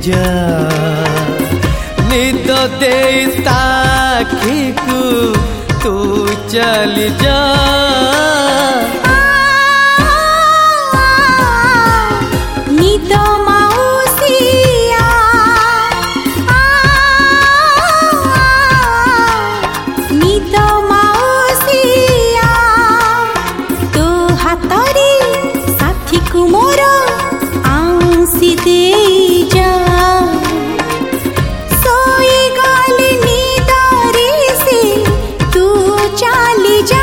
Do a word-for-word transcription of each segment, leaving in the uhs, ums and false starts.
जा निद दे ताखी को तू चली जा निद माउसिया निद माउसिया तो हातरे साथी को मोर आंसी दे जा सोई गली निदरे से तू चली जा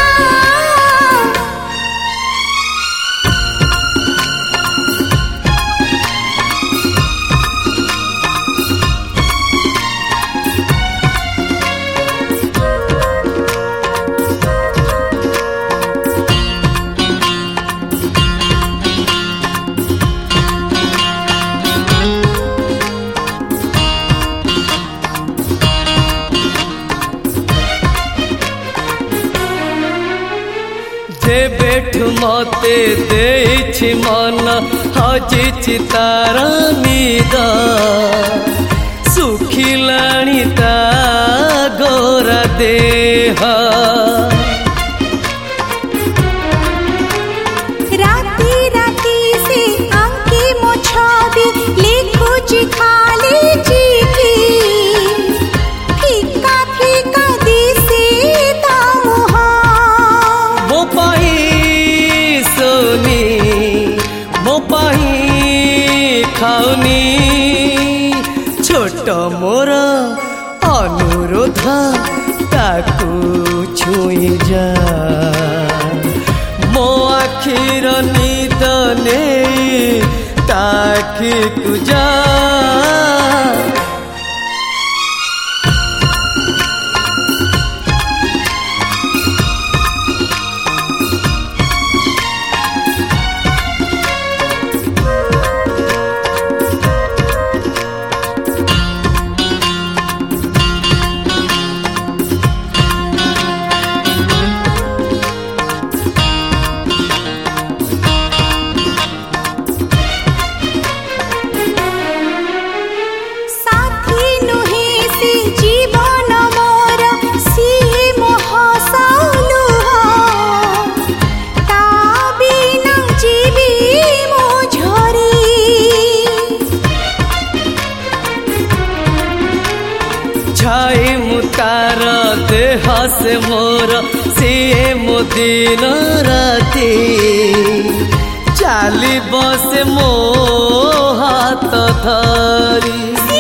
बेठु मते देछि मन हजिछि तार निद सुखिलाणी ता गोरा देह राती राती से आंकी मो छवि लिखुछि खाली चिठी फीका फीका दिसे ता मुह मो पाई सोनी मो पाई खाउनी छोट मोर अनुरोध ताकू छुई जा मो आखिर निद ने ताकि तू जा छाई मुतार देह से मोर सीए मो दिन राती चाली बसे मो हाथ धरी